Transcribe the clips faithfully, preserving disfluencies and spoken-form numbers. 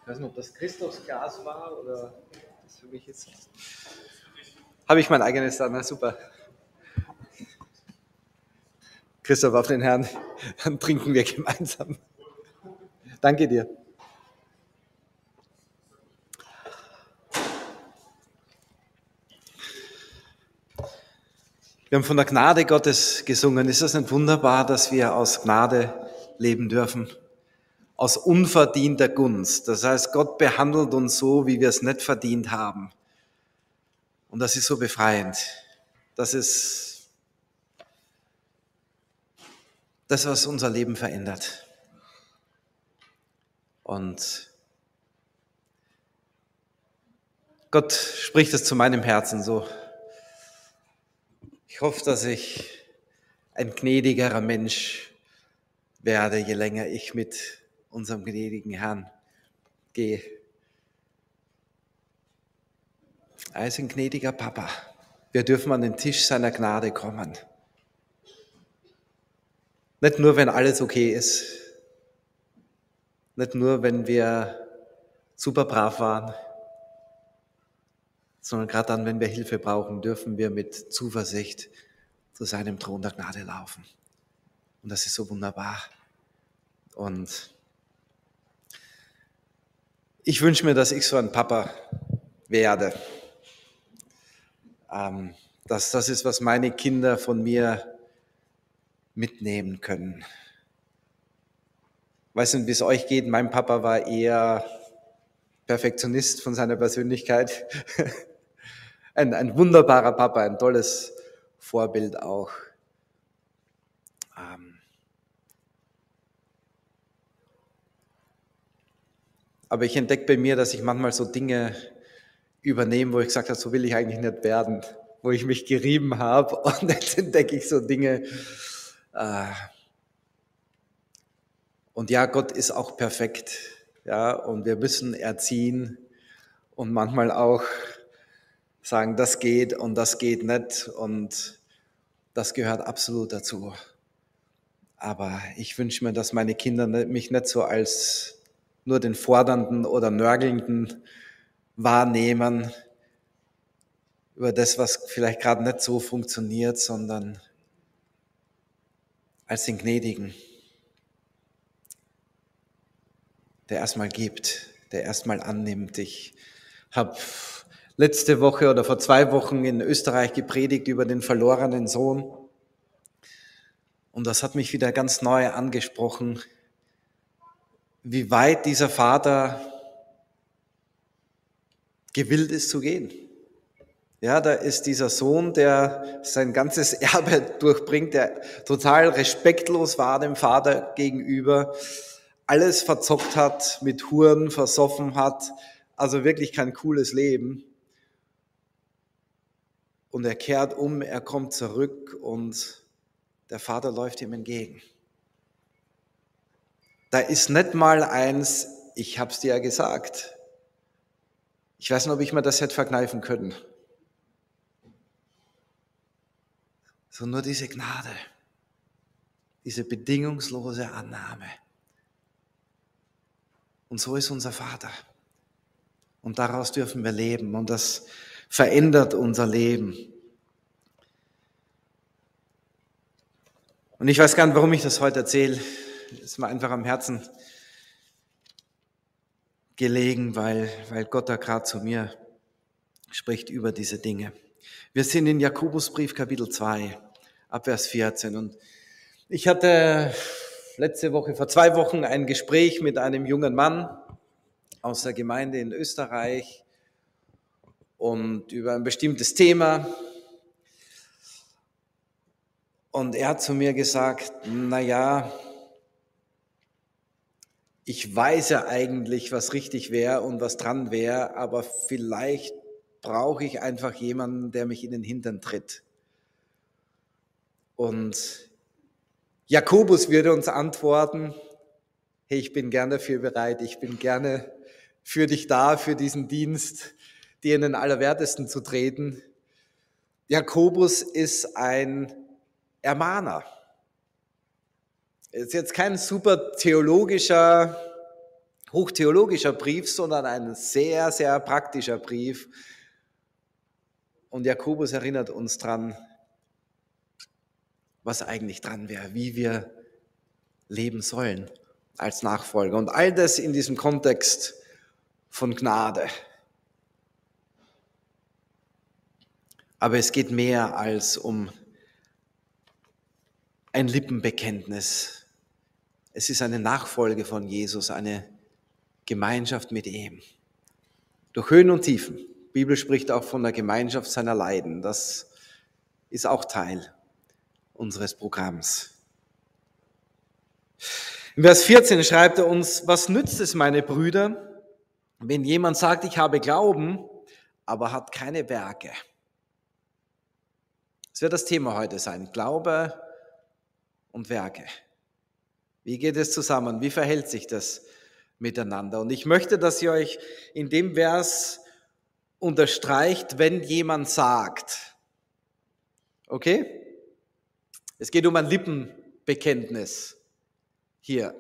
Ich weiß nicht, ob das Christophs Glas war oder das für mich jetzt. Habe ich mein eigenes da, na super. Christoph, auf den Herrn, dann trinken wir gemeinsam. Danke dir. Wir haben von der Gnade Gottes gesungen. Ist das nicht wunderbar, dass wir aus Gnade leben dürfen? Aus unverdienter Gunst. Das heißt, Gott behandelt uns so, wie wir es nicht verdient haben. Und das ist so befreiend. Das ist das, was unser Leben verändert. Und Gott spricht es zu meinem Herzen so. Ich hoffe, dass ich ein gnädigerer Mensch werde, je länger ich mit unserem gnädigen Herrn gehe. Er ist ein gnädiger Papa. Wir dürfen an den Tisch seiner Gnade kommen. Nicht nur, wenn alles okay ist. Nicht nur, wenn wir super brav waren. Sondern gerade dann, wenn wir Hilfe brauchen, dürfen wir mit Zuversicht zu seinem Thron der Gnade laufen. Und das ist so wunderbar. Und ich wünsche mir, dass ich so ein Papa werde. Ähm, dass das ist, was meine Kinder von mir mitnehmen können. Ich weiß nicht, wie es euch geht. Mein Papa war eher Perfektionist von seiner Persönlichkeit. ein, ein wunderbarer Papa, ein tolles Vorbild auch. Ähm, aber ich entdecke bei mir, dass ich manchmal so Dinge übernehme, wo ich gesagt habe, so will ich eigentlich nicht werden, wo ich mich gerieben habe, und jetzt entdecke ich so Dinge. Äh, und ja, Gott ist auch perfekt, ja, und wir müssen erziehen und manchmal auch sagen, das geht und das geht nicht, und das gehört absolut dazu. Aber ich wünsche mir, dass meine Kinder mich nicht so als nur den Fordernden oder Nörgelnden wahrnehmen über das, was vielleicht gerade nicht so funktioniert, sondern als den Gnädigen, der erstmal gibt, der erstmal annimmt. Ich habe letzte Woche oder vor zwei Wochen in Österreich gepredigt über den verlorenen Sohn. Und das hat mich wieder ganz neu angesprochen, wie weit dieser Vater gewillt ist zu gehen. Ja, da ist dieser Sohn, der sein ganzes Erbe durchbringt, der total respektlos war dem Vater gegenüber, alles verzockt hat, mit Huren versoffen hat, also wirklich kein cooles Leben. Und er kehrt um, er kommt zurück und der Vater läuft ihm entgegen. Da ist nicht mal eins, ich hab's dir ja gesagt. Ich weiß nicht, ob ich mir das hätte verkneifen können. So nur diese Gnade, diese bedingungslose Annahme. Und so ist unser Vater. Und daraus dürfen wir leben. Und das verändert unser Leben. Und ich weiß gar nicht, warum ich das heute erzähle. Es ist mir einfach am Herzen gelegen, weil, weil Gott da gerade zu mir spricht über diese Dinge. Wir sind in Jakobusbrief Kapitel zwei, ab Vers vierzehn. Und ich hatte letzte Woche, vor zwei Wochen, ein Gespräch mit einem jungen Mann aus der Gemeinde in Österreich und über ein bestimmtes Thema. Und er hat zu mir gesagt, na ja, ich weiß ja eigentlich, was richtig wäre und was dran wäre, aber vielleicht brauche ich einfach jemanden, der mich in den Hintern tritt. Und Jakobus würde uns antworten, hey, ich bin gerne dafür bereit, ich bin gerne für dich da, für diesen Dienst, dir in den Allerwertesten zu treten. Jakobus ist ein Ermahner. Er ist jetzt kein super theologischer, hochtheologischer Brief, sondern ein sehr, sehr praktischer Brief. Und Jakobus erinnert uns dran, was eigentlich dran wäre, wie wir leben sollen als Nachfolger. Und all das in diesem Kontext von Gnade. Aber es geht mehr als um ein Lippenbekenntnis. Es ist eine Nachfolge von Jesus, eine Gemeinschaft mit ihm. Durch Höhen und Tiefen. Die Bibel spricht auch von der Gemeinschaft seiner Leiden. Das ist auch Teil unseres Programms. In Vers vierzehn schreibt er uns, was nützt es, meine Brüder, wenn jemand sagt, ich habe Glauben, aber hat keine Werke? Das wird das Thema heute sein, Glaube und Werke. Wie geht es zusammen? Wie verhält sich das miteinander? Und ich möchte, dass ihr euch in dem Vers unterstreicht, wenn jemand sagt. Okay? Es geht um ein Lippenbekenntnis hier.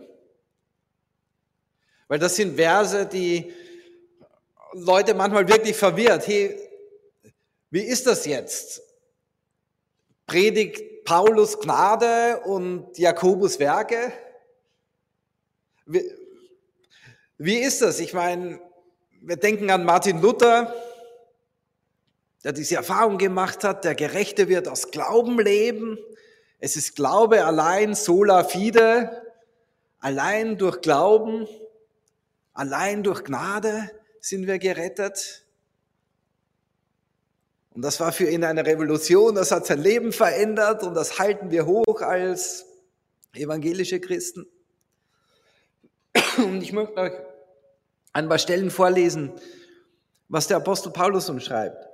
Weil das sind Verse, die Leute manchmal wirklich verwirrt. Hey, wie ist das jetzt? Predigt Paulus Gnade und Jakobus Werke? Wie, wie ist das? Ich meine, wir denken an Martin Luther, der diese Erfahrung gemacht hat, der Gerechte wird aus Glauben leben. Es ist Glaube allein, sola fide, allein durch Glauben, allein durch Gnade sind wir gerettet. Und das war für ihn eine Revolution, das hat sein Leben verändert und das halten wir hoch als evangelische Christen. Und ich möchte euch ein paar Stellen vorlesen, was der Apostel Paulus umschreibt.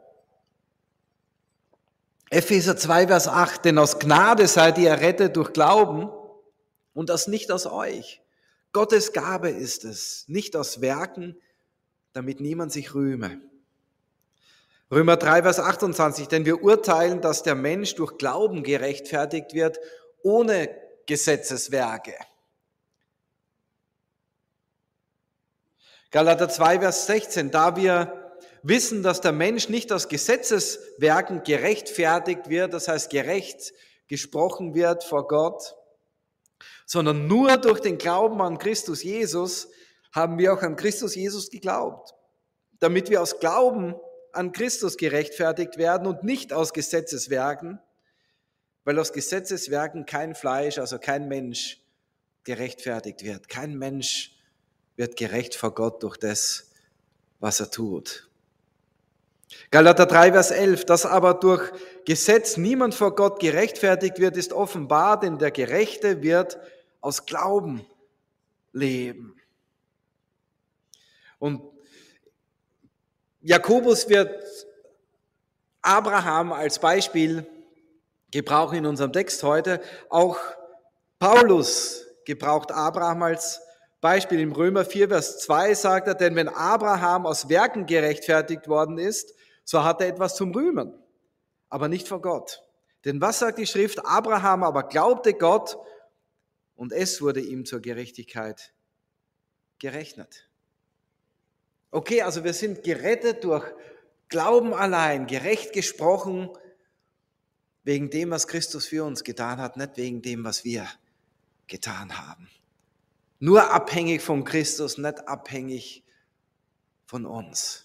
Epheser zwei, Vers acht, denn aus Gnade seid ihr errettet durch Glauben und das nicht aus euch. Gottes Gabe ist es, nicht aus Werken, damit niemand sich rühme. Römer drei, Vers achtundzwanzig, denn wir urteilen, dass der Mensch durch Glauben gerechtfertigt wird, ohne Gesetzeswerke. Galater zwei, Vers sechzehn, da wir wissen, dass der Mensch nicht aus Gesetzeswerken gerechtfertigt wird, das heißt gerecht gesprochen wird vor Gott, sondern nur durch den Glauben an Christus Jesus haben wir auch an Christus Jesus geglaubt, damit wir aus Glauben an Christus gerechtfertigt werden und nicht aus Gesetzeswerken, weil aus Gesetzeswerken kein Fleisch, also kein Mensch gerechtfertigt wird. Kein Mensch wird gerecht vor Gott durch das, was er tut. Galater drei, Vers elf, dass aber durch Gesetz niemand vor Gott gerechtfertigt wird, ist offenbar, denn der Gerechte wird aus Glauben leben. Und Jakobus wird Abraham als Beispiel gebrauchen in unserem Text heute. Auch Paulus gebraucht Abraham als Beispiel. Im Römer vier, Vers zwei sagt er, denn wenn Abraham aus Werken gerechtfertigt worden ist, so hat er etwas zum Rühmen, aber nicht vor Gott. Denn was sagt die Schrift? Abraham aber glaubte Gott und es wurde ihm zur Gerechtigkeit gerechnet. Okay, also wir sind gerettet durch Glauben allein, gerecht gesprochen, wegen dem, was Christus für uns getan hat, nicht wegen dem, was wir getan haben. Nur abhängig von Christus, nicht abhängig von uns.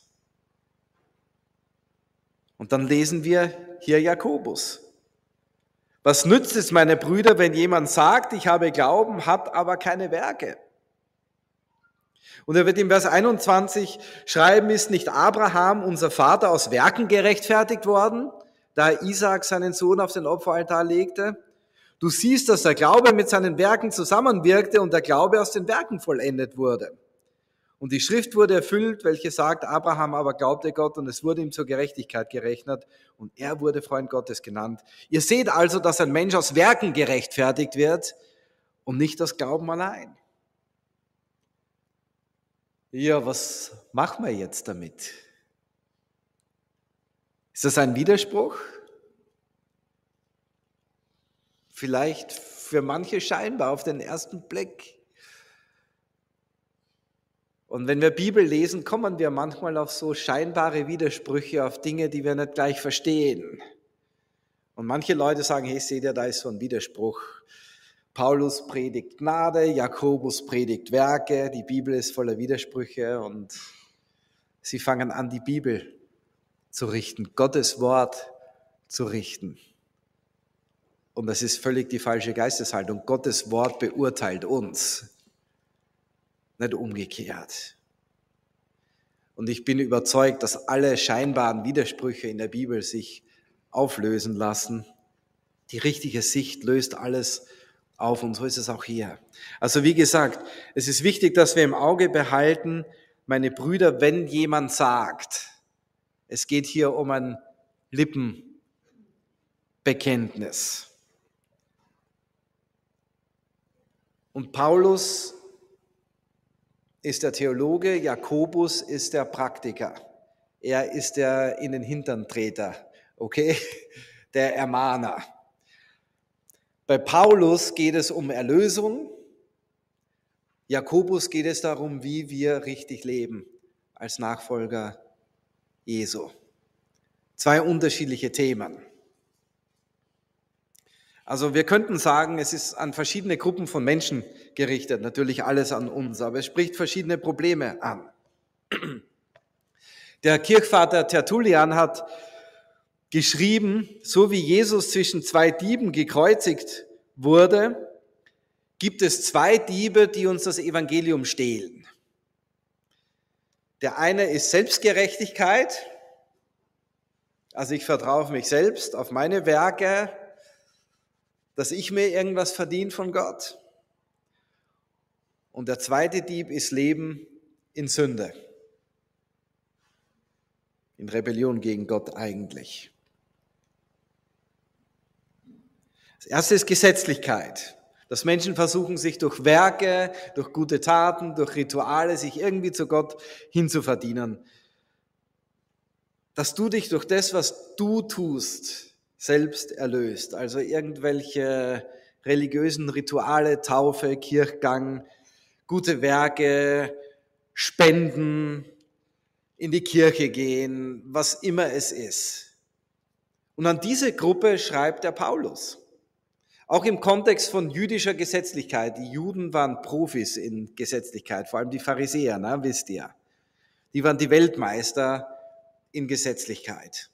Und dann lesen wir hier Jakobus. Was nützt es, meine Brüder, wenn jemand sagt, ich habe Glauben, hat aber keine Werke? Und er wird im Vers einundzwanzig schreiben, ist nicht Abraham, unser Vater, aus Werken gerechtfertigt worden, da Isaak seinen Sohn auf den Opferaltar legte? Du siehst, dass der Glaube mit seinen Werken zusammenwirkte und der Glaube aus den Werken vollendet wurde. Und die Schrift wurde erfüllt, welche sagt, Abraham aber glaubte Gott und es wurde ihm zur Gerechtigkeit gerechnet und er wurde Freund Gottes genannt. Ihr seht also, dass ein Mensch aus Werken gerechtfertigt wird und nicht aus Glauben allein. Ja, was machen wir jetzt damit? Ist das ein Widerspruch? Vielleicht für manche scheinbar auf den ersten Blick. Und wenn wir Bibel lesen, kommen wir manchmal auf so scheinbare Widersprüche, auf Dinge, die wir nicht gleich verstehen. Und manche Leute sagen, hey, seht ihr, da ist so ein Widerspruch. Paulus predigt Gnade, Jakobus predigt Werke, die Bibel ist voller Widersprüche und sie fangen an, die Bibel zu richten, Gottes Wort zu richten. Und das ist völlig die falsche Geisteshaltung. Gottes Wort beurteilt uns, nicht umgekehrt. Und ich bin überzeugt, dass alle scheinbaren Widersprüche in der Bibel sich auflösen lassen. Die richtige Sicht löst alles auf und so ist es auch hier. Also wie gesagt, es ist wichtig, dass wir im Auge behalten, meine Brüder, wenn jemand sagt, es geht hier um ein Lippenbekenntnis. Und Paulus ist der Theologe, Jakobus ist der Praktiker. Er ist der in den Hintern Treter, okay, der Ermahner. Bei Paulus geht es um Erlösung, Jakobus geht es darum, wie wir richtig leben als Nachfolger Jesu. Zwei unterschiedliche Themen. Also wir könnten sagen, es ist an verschiedene Gruppen von Menschen gerichtet, natürlich alles an uns, aber es spricht verschiedene Probleme an. Der Kirchvater Tertullian hat geschrieben, so wie Jesus zwischen zwei Dieben gekreuzigt wurde, gibt es zwei Diebe, die uns das Evangelium stehlen. Der eine ist Selbstgerechtigkeit, also ich vertraue auf mich selbst, auf meine Werke, dass ich mir irgendwas verdiene von Gott. Und der zweite Dieb ist Leben in Sünde, in Rebellion gegen Gott eigentlich. Das erste ist Gesetzlichkeit, dass Menschen versuchen, sich durch Werke, durch gute Taten, durch Rituale, sich irgendwie zu Gott hinzuverdienen. Dass du dich durch das, was du tust, selbst erlöst. Also irgendwelche religiösen Rituale, Taufe, Kirchgang, gute Werke, Spenden, in die Kirche gehen, was immer es ist. Und an diese Gruppe schreibt der Paulus. Auch im Kontext von jüdischer Gesetzlichkeit. Die Juden waren Profis in Gesetzlichkeit, vor allem die Pharisäer, ne, wisst ihr. Die waren die Weltmeister in Gesetzlichkeit.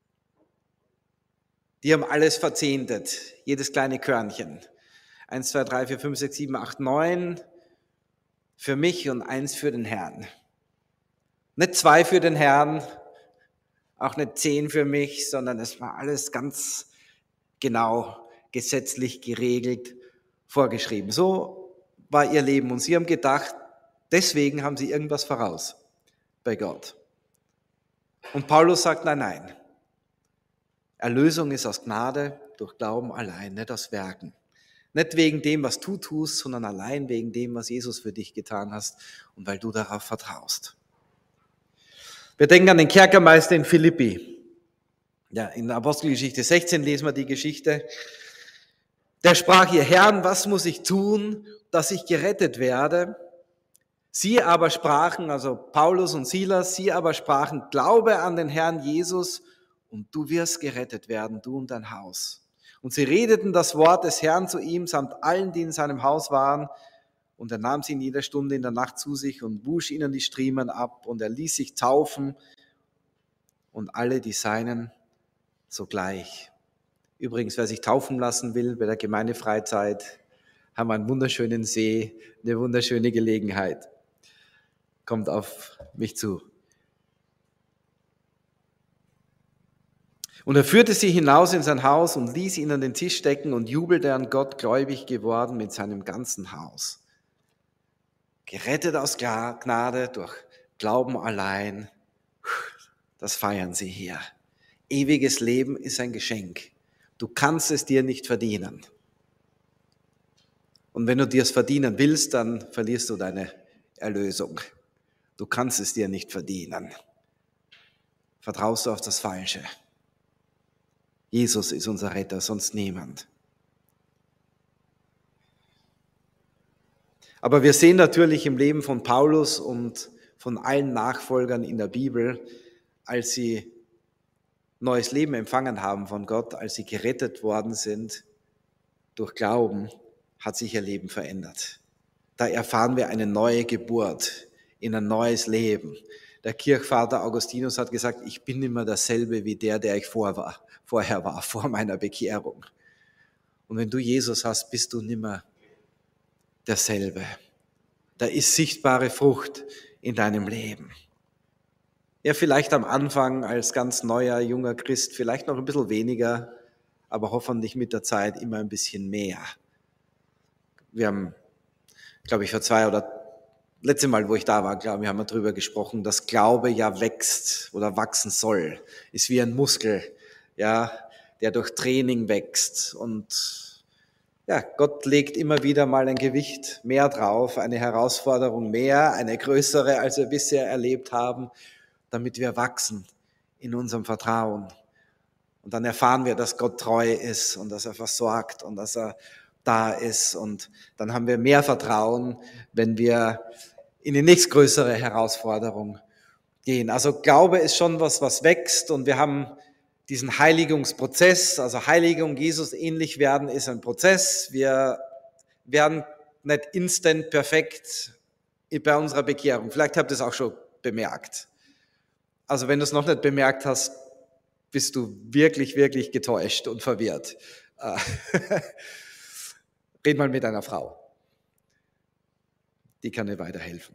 Die haben alles verzehntet, jedes kleine Körnchen. Eins, zwei, drei, vier, fünf, sechs, sieben, acht, neun für mich und eins für den Herrn. Nicht zwei für den Herrn, auch nicht zehn für mich, sondern es war alles ganz genau gesetzlich geregelt, vorgeschrieben. So war ihr Leben und sie haben gedacht, deswegen haben sie irgendwas voraus bei Gott. Und Paulus sagt, nein, nein. Erlösung ist aus Gnade, durch Glauben allein, nicht aus Werken. Nicht wegen dem, was du tust, sondern allein wegen dem, was Jesus für dich getan hast und weil du darauf vertraust. Wir denken an den Kerkermeister in Philippi. Ja, in der Apostelgeschichte sechzehn lesen wir die Geschichte. Der sprach ihr, Herrn, was muss ich tun, dass ich gerettet werde? Sie aber sprachen, also Paulus und Silas, sie aber sprachen, glaube an den Herrn Jesus und du wirst gerettet werden, du und dein Haus. Und sie redeten das Wort des Herrn zu ihm, samt allen, die in seinem Haus waren. Und er nahm sie in jeder Stunde in der Nacht zu sich und wusch ihnen die Striemen ab. Und er ließ sich taufen und alle die Seinen sogleich. Übrigens, wer sich taufen lassen will bei der Gemeindefreizeit, haben wir einen wunderschönen See, eine wunderschöne Gelegenheit. Kommt auf mich zu. Und er führte sie hinaus in sein Haus und ließ ihn an den Tisch decken und jubelte an Gott, gläubig geworden mit seinem ganzen Haus. Gerettet aus Gnade durch Glauben allein, das feiern sie hier. Ewiges Leben ist ein Geschenk. Du kannst es dir nicht verdienen. Und wenn du dir es verdienen willst, dann verlierst du deine Erlösung. Du kannst es dir nicht verdienen. Vertraust du auf das Falsche. Jesus ist unser Retter, sonst niemand. Aber wir sehen natürlich im Leben von Paulus und von allen Nachfolgern in der Bibel, als sie neues Leben empfangen haben von Gott, als sie gerettet worden sind durch Glauben, hat sich ihr Leben verändert. Da erfahren wir eine neue Geburt in ein neues Leben. Der Kirchvater Augustinus hat gesagt, ich bin nicht mehr dasselbe wie der, der ich vor war, vorher war, vor meiner Bekehrung. Und wenn du Jesus hast, bist du nicht mehr derselbe. Da ist sichtbare Frucht in deinem Leben. Ja, vielleicht am Anfang als ganz neuer, junger Christ, vielleicht noch ein bisschen weniger, aber hoffentlich mit der Zeit immer ein bisschen mehr. Wir haben, glaube ich, vor zwei oder letzte Mal, wo ich da war, glaube ich, haben wir darüber gesprochen, dass Glaube ja wächst oder wachsen soll. Ist wie ein Muskel, ja, der durch Training wächst. Und ja, Gott legt immer wieder mal ein Gewicht mehr drauf, eine Herausforderung mehr, eine größere, als wir bisher erlebt haben, damit wir wachsen in unserem Vertrauen. Und dann erfahren wir, dass Gott treu ist und dass er versorgt und dass er da ist. Und dann haben wir mehr Vertrauen, wenn wir in die nächstgrößere Herausforderung gehen. Also Glaube ist schon was, was wächst, und wir haben diesen Heiligungsprozess. Also Heiligung, Jesus ähnlich werden, ist ein Prozess. Wir werden nicht instant perfekt bei unserer Bekehrung. Vielleicht habt ihr es auch schon bemerkt. Also wenn du es noch nicht bemerkt hast, bist du wirklich, wirklich getäuscht und verwirrt. Red mal mit einer Frau. Die kann dir weiterhelfen.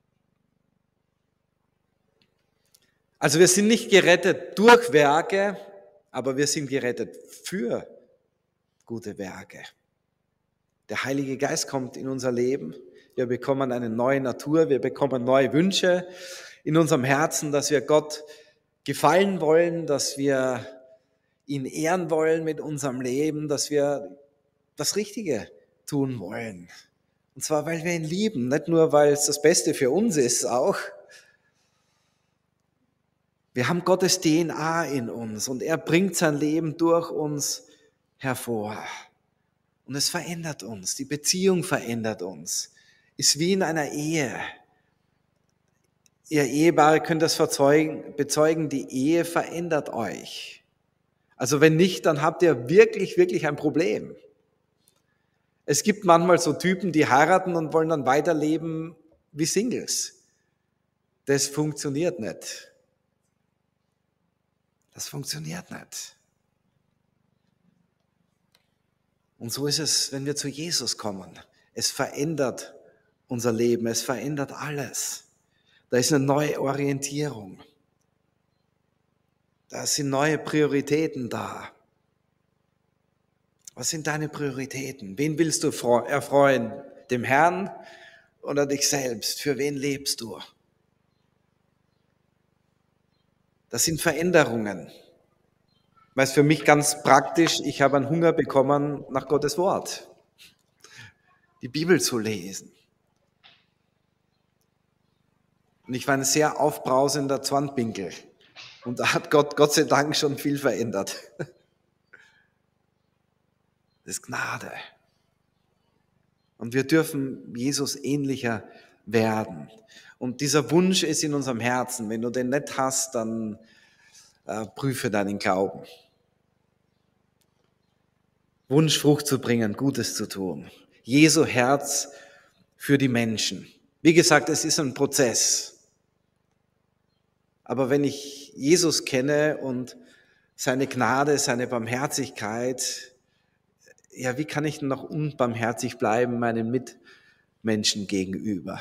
Also wir sind nicht gerettet durch Werke, aber wir sind gerettet für gute Werke. Der Heilige Geist kommt in unser Leben. Wir bekommen eine neue Natur, wir bekommen neue Wünsche in unserem Herzen, dass wir Gott gefallen wollen, dass wir ihn ehren wollen mit unserem Leben, dass wir das Richtige tun wollen. Und zwar, weil wir ihn lieben, nicht nur, weil es das Beste für uns ist auch. Wir haben Gottes D N A in uns und er bringt sein Leben durch uns hervor. Und es verändert uns, die Beziehung verändert uns. Ist wie in einer Ehe. Ihr Ehepaare könnt das bezeugen, die Ehe verändert euch. Also wenn nicht, dann habt ihr wirklich, wirklich ein Problem. Es gibt manchmal so Typen, die heiraten und wollen dann weiterleben wie Singles. Das funktioniert nicht. Das funktioniert nicht. Und so ist es, wenn wir zu Jesus kommen. Es verändert unser Leben, es verändert alles. Da ist eine neue Orientierung. Da sind neue Prioritäten da. Was sind deine Prioritäten? Wen willst du erfreuen? Dem Herrn oder dich selbst? Für wen lebst du? Das sind Veränderungen. Weil es für mich ganz praktisch, ich habe einen Hunger bekommen nach Gottes Wort. Die Bibel zu lesen. Und ich war ein sehr aufbrausender Zwanzpinkel. Und da hat Gott, Gott sei Dank, schon viel verändert. Das ist Gnade. Und wir dürfen Jesus ähnlicher werden. Und dieser Wunsch ist in unserem Herzen. Wenn du den nicht hast, dann äh, prüfe deinen Glauben. Wunsch, Frucht zu bringen, Gutes zu tun. Jesu Herz für die Menschen. Wie gesagt, es ist ein Prozess. Aber wenn ich Jesus kenne und seine Gnade, seine Barmherzigkeit, ja, wie kann ich noch unbarmherzig bleiben meinen Mitmenschen gegenüber?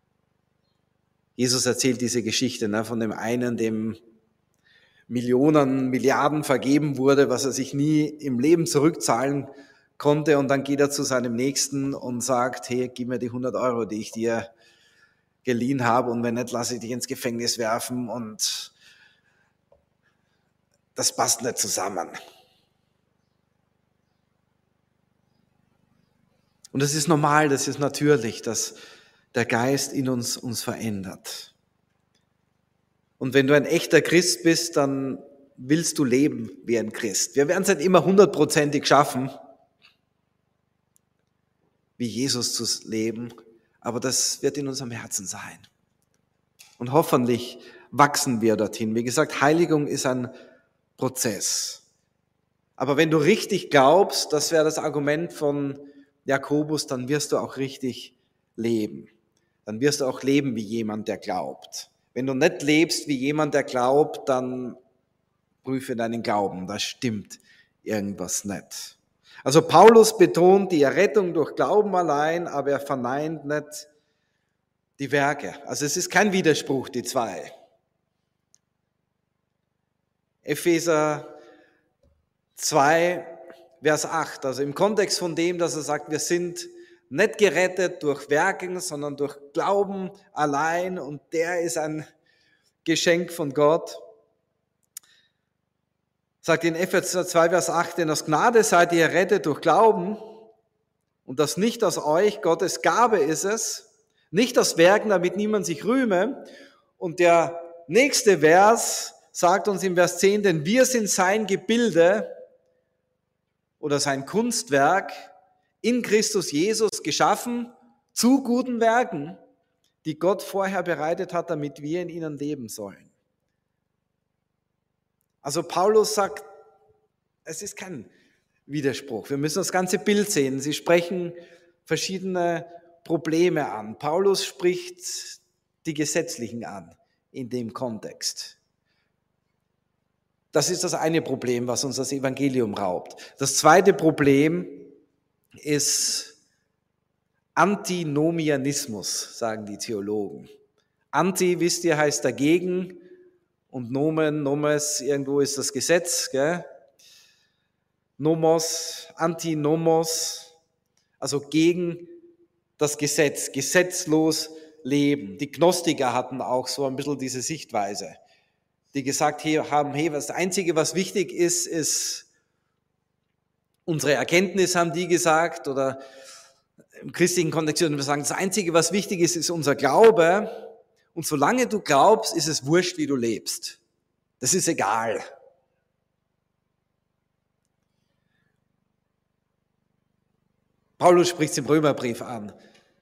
Jesus erzählt diese Geschichte, ne, von dem einen, dem Millionen, Milliarden vergeben wurde, was er sich nie im Leben zurückzahlen konnte. Und dann geht er zu seinem Nächsten und sagt, hey, gib mir die hundert Euro, die ich dir geliehen habe, und wenn nicht, lasse ich dich ins Gefängnis werfen. Und das passt nicht zusammen. Und das ist normal, das ist natürlich, dass der Geist in uns uns verändert. Und wenn du ein echter Christ bist, dann willst du leben wie ein Christ. Wir werden es nicht immer hundertprozentig schaffen, wie Jesus zu leben, aber das wird in unserem Herzen sein. Und hoffentlich wachsen wir dorthin. Wie gesagt, Heiligung ist ein Prozess. Aber wenn du richtig glaubst, das wäre das Argument von Jakobus, dann wirst du auch richtig leben. Dann wirst du auch leben wie jemand, der glaubt. Wenn du nicht lebst wie jemand, der glaubt, dann prüfe deinen Glauben. Da stimmt irgendwas nicht. Also Paulus betont die Errettung durch Glauben allein, aber er verneint nicht die Werke. Also es ist kein Widerspruch, die zwei. Epheser zwei, Vers acht, also im Kontext von dem, dass er sagt, wir sind nicht gerettet durch Werken, sondern durch Glauben allein und der ist ein Geschenk von Gott. Sagt in Epheser zwei, Vers acht, denn aus Gnade seid ihr errettet durch Glauben und das nicht aus euch, Gottes Gabe ist es, nicht aus Werken, damit niemand sich rühme. Und der nächste Vers sagt uns im Vers zehn, denn wir sind sein Gebilde oder sein Kunstwerk in Christus Jesus geschaffen zu guten Werken, die Gott vorher bereitet hat, damit wir in ihnen leben sollen. Also Paulus sagt, es ist kein Widerspruch. Wir müssen das ganze Bild sehen. Sie sprechen verschiedene Probleme an. Paulus spricht die Gesetzlichen an in dem Kontext. Das ist das eine Problem, was uns das Evangelium raubt. Das zweite Problem ist Antinomianismus, sagen die Theologen. Anti, wisst ihr, heißt dagegen und Nomen, Nomes, irgendwo ist das Gesetz, gell? Nomos, Antinomos, also gegen das Gesetz, gesetzlos leben. Die Gnostiker hatten auch so ein bisschen diese Sichtweise, die gesagt haben, hey, das Einzige, was wichtig ist, ist unsere Erkenntnis, haben die gesagt, oder im christlichen Kontext würden wir sagen, das Einzige, was wichtig ist, ist unser Glaube. Und solange du glaubst, ist es wurscht, wie du lebst. Das ist egal. Paulus spricht es im Römerbrief an.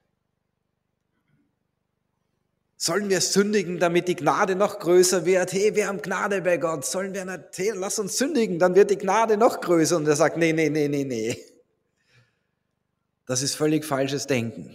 Sollen wir sündigen, damit die Gnade noch größer wird? Hey, wir haben Gnade bei Gott. Sollen wir nicht? Hey, lass uns sündigen, dann wird die Gnade noch größer. Und er sagt, nee, nee, nee, nee, nee. Das ist völlig falsches Denken.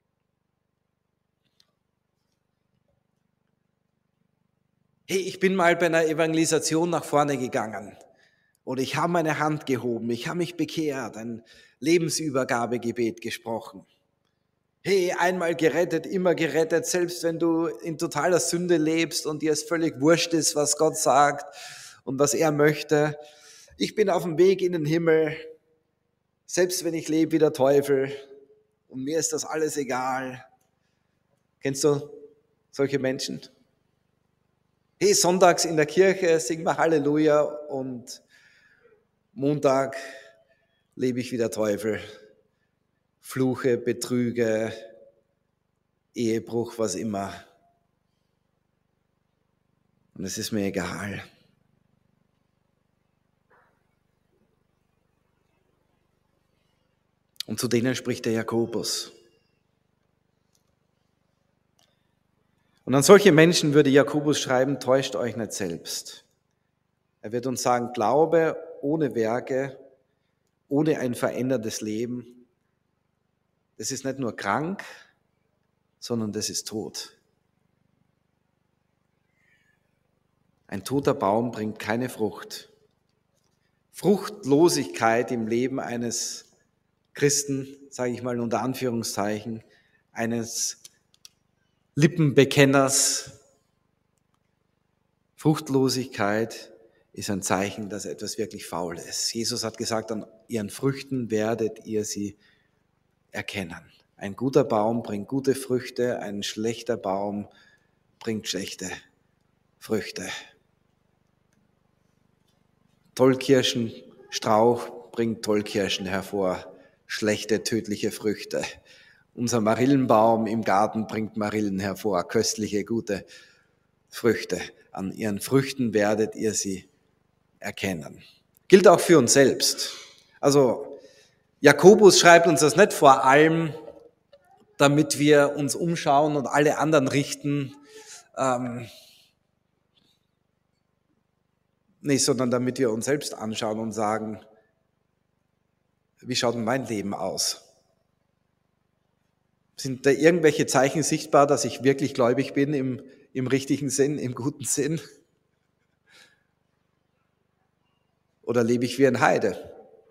Hey, ich bin mal bei einer Evangelisation nach vorne gegangen. Oder ich habe meine Hand gehoben. Ich habe mich bekehrt, ein Lebensübergabegebet gesprochen. Hey, einmal gerettet, immer gerettet, selbst wenn du in totaler Sünde lebst und dir es völlig wurscht ist, was Gott sagt und was er möchte. Ich bin auf dem Weg in den Himmel, selbst wenn ich lebe wie der Teufel und mir ist das alles egal. Kennst du solche Menschen? Hey, sonntags in der Kirche singen wir Halleluja und Montag lebe ich wie der Teufel. Fluche, Betrüge, Ehebruch, was immer. Und es ist mir egal. Und zu denen spricht der Jakobus. Und an solche Menschen würde Jakobus schreiben, täuscht euch nicht selbst. Er wird uns sagen, Glaube ohne Werke, ohne ein verändertes Leben, das ist nicht nur krank, sondern das ist tot. Ein toter Baum bringt keine Frucht. Fruchtlosigkeit im Leben eines Christen, sage ich mal unter Anführungszeichen, eines Lippenbekenners. Fruchtlosigkeit ist ein Zeichen, dass etwas wirklich faul ist. Jesus hat gesagt, an ihren Früchten werdet ihr sie erkennen. Ein guter Baum bringt gute Früchte, ein schlechter Baum bringt schlechte Früchte. Tollkirschenstrauch bringt Tollkirschen hervor, schlechte, tödliche Früchte. Unser Marillenbaum im Garten bringt Marillen hervor, köstliche, gute Früchte. An ihren Früchten werdet ihr sie erkennen. Gilt auch für uns selbst. Also Jakobus schreibt uns das nicht vor allem damit wir uns umschauen und alle anderen richten, ähm, nee, sondern damit wir uns selbst anschauen und sagen, wie schaut denn mein Leben aus? Sind da irgendwelche Zeichen sichtbar, dass ich wirklich gläubig bin im, im richtigen Sinn, im guten Sinn? Oder lebe ich wie ein Heide?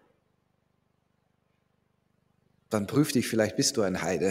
Dann prüf dich, vielleicht bist du ein Heide.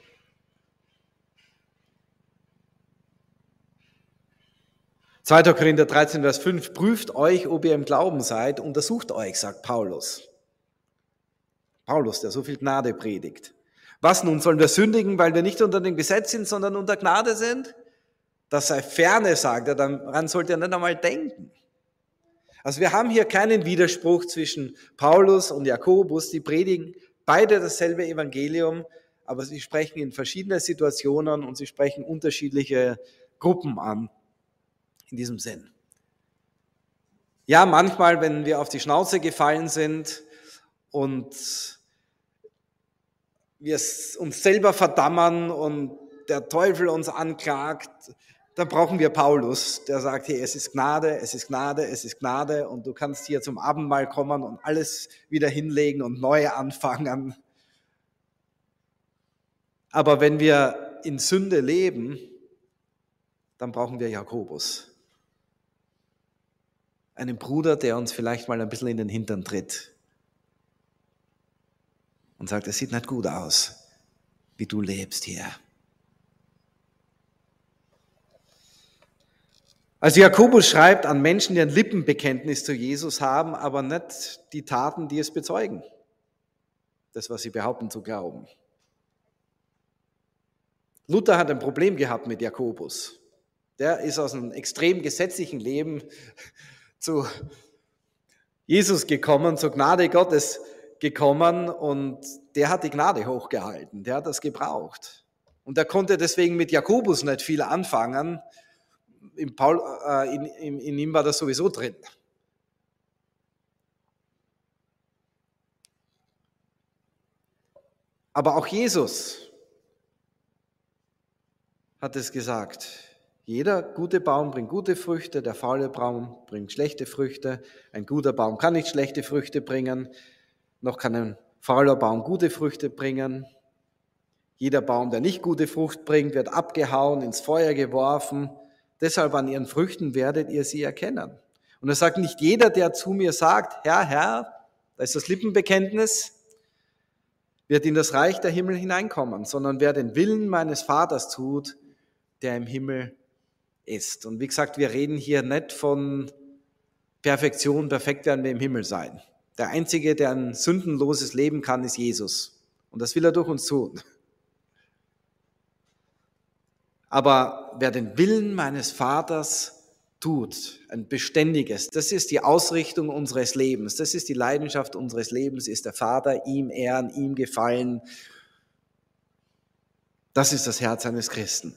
zweiter Korinther dreizehn, Vers fünf, prüft euch, ob ihr im Glauben seid, untersucht euch, sagt Paulus. Paulus, der so viel Gnade predigt. Was nun, sollen wir sündigen, weil wir nicht unter dem Gesetz sind, sondern unter Gnade sind? Das sei ferne, sagt er, daran sollt ihr nicht einmal denken. Also wir haben hier keinen Widerspruch zwischen Paulus und Jakobus, die predigen beide dasselbe Evangelium, aber sie sprechen in verschiedene Situationen und sie sprechen unterschiedliche Gruppen an, in diesem Sinn. Ja, manchmal, wenn wir auf die Schnauze gefallen sind und wir uns selber verdammen und der Teufel uns anklagt, dann brauchen wir Paulus, der sagt, hey, es ist Gnade, es ist Gnade, es ist Gnade und du kannst hier zum Abendmahl kommen und alles wieder hinlegen und neu anfangen. Aber wenn wir in Sünde leben, dann brauchen wir Jakobus. Einen Bruder, der uns vielleicht mal ein bisschen in den Hintern tritt und sagt, es sieht nicht gut aus, wie du lebst hier. Also Jakobus schreibt an Menschen, die ein Lippenbekenntnis zu Jesus haben, aber nicht die Taten, die es bezeugen. Das, was sie behaupten zu glauben. Luther hat ein Problem gehabt mit Jakobus. Der ist aus einem extrem gesetzlichen Leben zu Jesus gekommen, zur Gnade Gottes gekommen und der hat die Gnade hochgehalten, der hat das gebraucht. Und er konnte deswegen mit Jakobus nicht viel anfangen. In, Paul, äh, in, in, in ihm war das sowieso drin. Aber auch Jesus hat es gesagt. Jeder gute Baum bringt gute Früchte, der faule Baum bringt schlechte Früchte. Ein guter Baum kann nicht schlechte Früchte bringen, noch kann ein fauler Baum gute Früchte bringen. Jeder Baum, der nicht gute Frucht bringt, wird abgehauen, ins Feuer geworfen. Deshalb an ihren Früchten werdet ihr sie erkennen. Und er sagt, nicht jeder, der zu mir sagt, Herr, Herr, da ist das Lippenbekenntnis, wird in das Reich der Himmel hineinkommen, sondern wer den Willen meines Vaters tut, der im Himmel ist. Und wie gesagt, wir reden hier nicht von Perfektion, perfekt werden wir im Himmel sein. Der Einzige, der ein sündenloses Leben kann, ist Jesus. Und das will er durch uns tun. Aber wer den Willen meines Vaters tut, ein beständiges, das ist die Ausrichtung unseres Lebens, das ist die Leidenschaft unseres Lebens, ist der Vater, ihm ehren, ihm gefallen. Das ist das Herz eines Christen.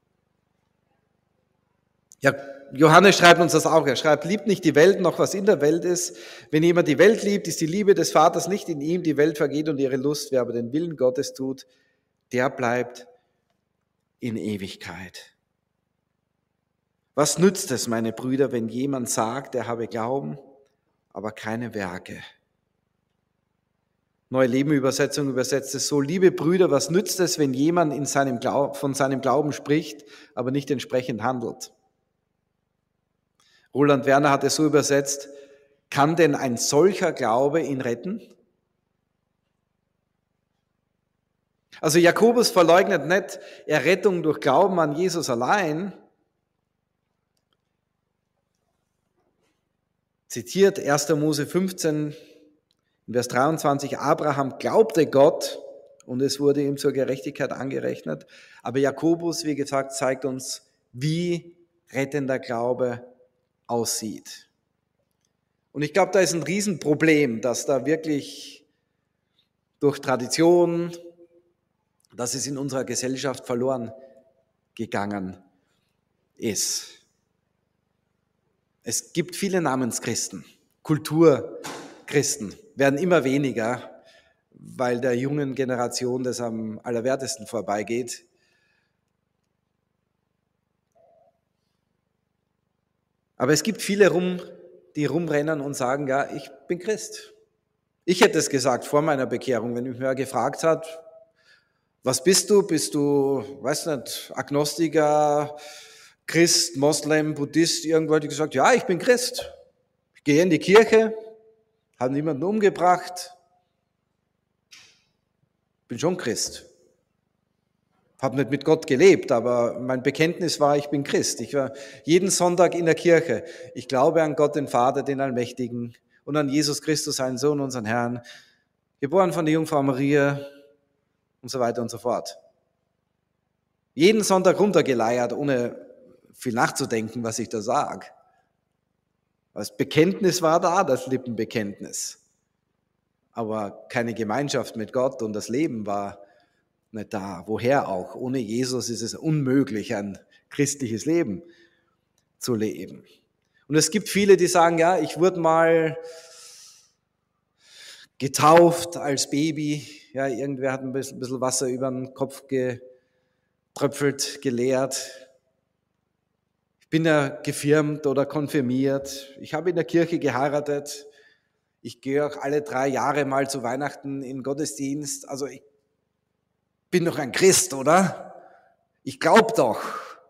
Ja, Johannes schreibt uns das auch. Er schreibt, liebt nicht die Welt, noch was in der Welt ist. Wenn jemand die Welt liebt, ist die Liebe des Vaters nicht in ihm. Die Welt vergeht und ihre Lust. Wer aber den Willen Gottes tut, der bleibt in Ewigkeit. Was nützt es, meine Brüder, wenn jemand sagt, er habe Glauben, aber keine Werke? Neue Leben-Übersetzung übersetzt es so, liebe Brüder, was nützt es, wenn jemand in seinem Glaub, von seinem Glauben spricht, aber nicht entsprechend handelt? Roland Werner hat es so übersetzt, kann denn ein solcher Glaube ihn retten? Also Jakobus verleugnet nicht Errettung durch Glauben an Jesus allein, zitiert erster Mose fünfzehn, Vers dreiundzwanzig, Abraham glaubte Gott und es wurde ihm zur Gerechtigkeit angerechnet. Aber Jakobus, wie gesagt, zeigt uns, wie rettender Glaube aussieht. Und ich glaube, da ist ein Riesenproblem, dass da wirklich durch Tradition, dass es in unserer Gesellschaft verloren gegangen ist. Es gibt viele Namenschristen, Kulturchristen, werden immer weniger, weil der jungen Generation das am allerwertesten vorbeigeht. Aber es gibt viele rum, die rumrennen und sagen, ja, ich bin Christ. Ich hätte es gesagt vor meiner Bekehrung, wenn mich wer gefragt hat, was bist du? Bist du, weiß nicht, Agnostiker, Christ, Moslem, Buddhist, irgendwo hätte ich gesagt, ja, ich bin Christ. Ich gehe in die Kirche, habe niemanden umgebracht, bin schon Christ. Habe nicht mit Gott gelebt, aber mein Bekenntnis war, ich bin Christ. Ich war jeden Sonntag in der Kirche. Ich glaube an Gott, den Vater, den Allmächtigen und an Jesus Christus, seinen Sohn, unseren Herrn, geboren von der Jungfrau Maria und so weiter und so fort. Jeden Sonntag runtergeleiert, ohne viel nachzudenken, was ich da sage. Das Bekenntnis war da, das Lippenbekenntnis. Aber keine Gemeinschaft mit Gott und das Leben war nicht da. Woher auch? Ohne Jesus ist es unmöglich, ein christliches Leben zu leben. Und es gibt viele, die sagen, ja, ich wurde mal getauft als Baby. Ja, irgendwer hat ein bisschen, ein bisschen Wasser über den Kopf getröpfelt, geleert. Ich bin ja gefirmt oder konfirmiert. Ich habe in der Kirche geheiratet. Ich gehe auch alle drei Jahre mal zu Weihnachten in den Gottesdienst. Also ich bin doch ein Christ, oder? Ich glaube doch.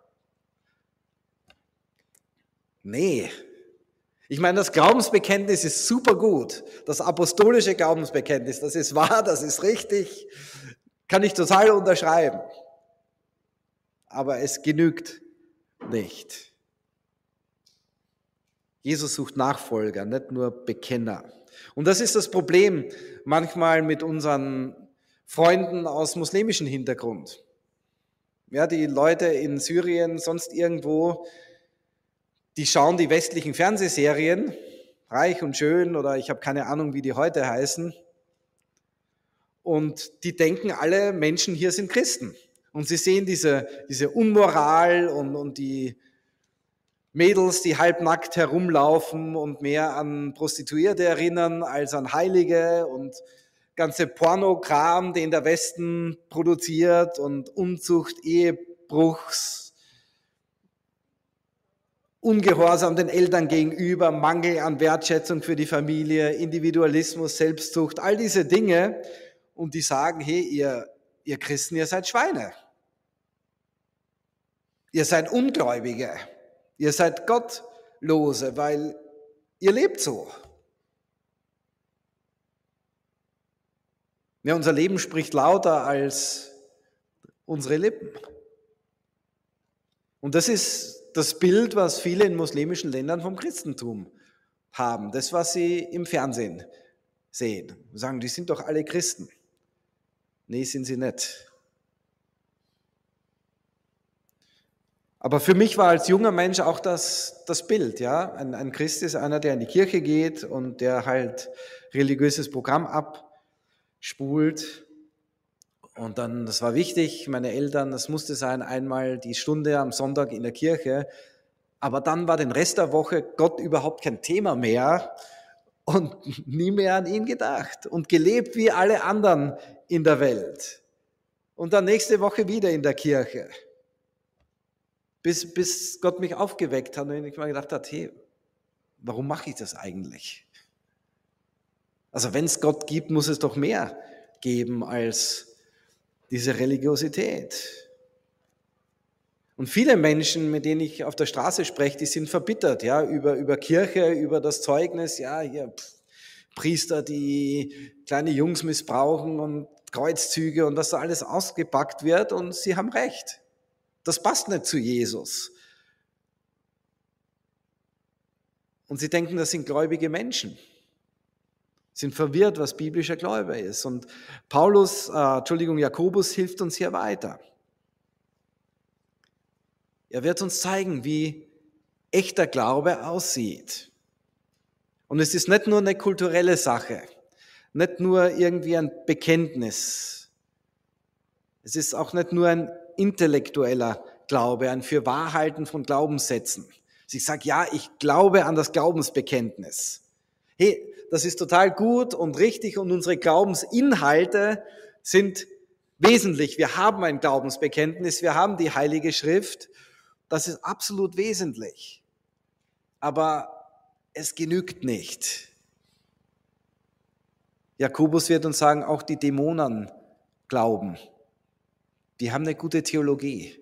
Nee. Ich meine, das Glaubensbekenntnis ist super gut. Das apostolische Glaubensbekenntnis, das ist wahr, das ist richtig. Kann ich total unterschreiben. Aber es genügt nicht. Jesus sucht Nachfolger, nicht nur Bekenner. Und das ist das Problem manchmal mit unseren Freunden aus muslimischem Hintergrund. Ja, die Leute in Syrien, sonst irgendwo, die schauen die westlichen Fernsehserien, Reich und Schön oder ich habe keine Ahnung, wie die heute heißen. Und die denken, alle Menschen hier sind Christen. Und sie sehen diese, diese Unmoral und, und die Mädels, die halbnackt herumlaufen und mehr an Prostituierte erinnern als an Heilige und ganze Pornokram, den der Westen produziert und Unzucht, Ehebruchs, Ungehorsam den Eltern gegenüber, Mangel an Wertschätzung für die Familie, Individualismus, Selbstsucht, all diese Dinge. Und die sagen, hey, ihr, ihr Christen, ihr seid Schweine. Ihr seid Ungläubige. Ihr seid Gottlose, weil ihr lebt so. Ja, unser Leben spricht lauter als unsere Lippen. Und das ist das Bild, was viele in muslimischen Ländern vom Christentum haben. Das, was sie im Fernsehen sehen. Sie sagen, die sind doch alle Christen. Nee, sind sie nicht. Aber für mich war als junger Mensch auch das, das Bild. Ja? Ein, ein Christ ist einer, der in die Kirche geht und der halt religiöses Programm abspult. Und dann, das war wichtig, meine Eltern, das musste sein, einmal die Stunde am Sonntag in der Kirche. Aber dann war den Rest der Woche Gott überhaupt kein Thema mehr und nie mehr an ihn gedacht und gelebt wie alle anderen in der Welt. Und dann nächste Woche wieder in der Kirche. Bis, bis Gott mich aufgeweckt hat und ich mir gedacht habe, hey, warum mache ich das eigentlich? Also wenn es Gott gibt, muss es doch mehr geben als diese Religiosität. Und viele Menschen, mit denen ich auf der Straße spreche, die sind verbittert, ja, über, über Kirche, über das Zeugnis, ja, hier pff, Priester, die kleine Jungs missbrauchen und Kreuzzüge und was da alles ausgepackt wird und sie haben recht. Das passt nicht zu Jesus. Und sie denken, das sind gläubige Menschen. Sind verwirrt, was biblischer Glaube ist. Und Paulus, äh, Entschuldigung, Jakobus hilft uns hier weiter. Er wird uns zeigen, wie echter Glaube aussieht. Und es ist nicht nur eine kulturelle Sache, nicht nur irgendwie ein Bekenntnis. Es ist auch nicht nur ein intellektueller Glaube, ein Fürwahrhalten von Glaubenssätzen. Ich sage, ja, ich glaube an das Glaubensbekenntnis. Hey, das ist total gut und richtig und unsere Glaubensinhalte sind wesentlich. Wir haben ein Glaubensbekenntnis, wir haben die Heilige Schrift, das ist absolut wesentlich. Aber es genügt nicht. Jakobus wird uns sagen, auch die Dämonen glauben. Die haben eine gute Theologie.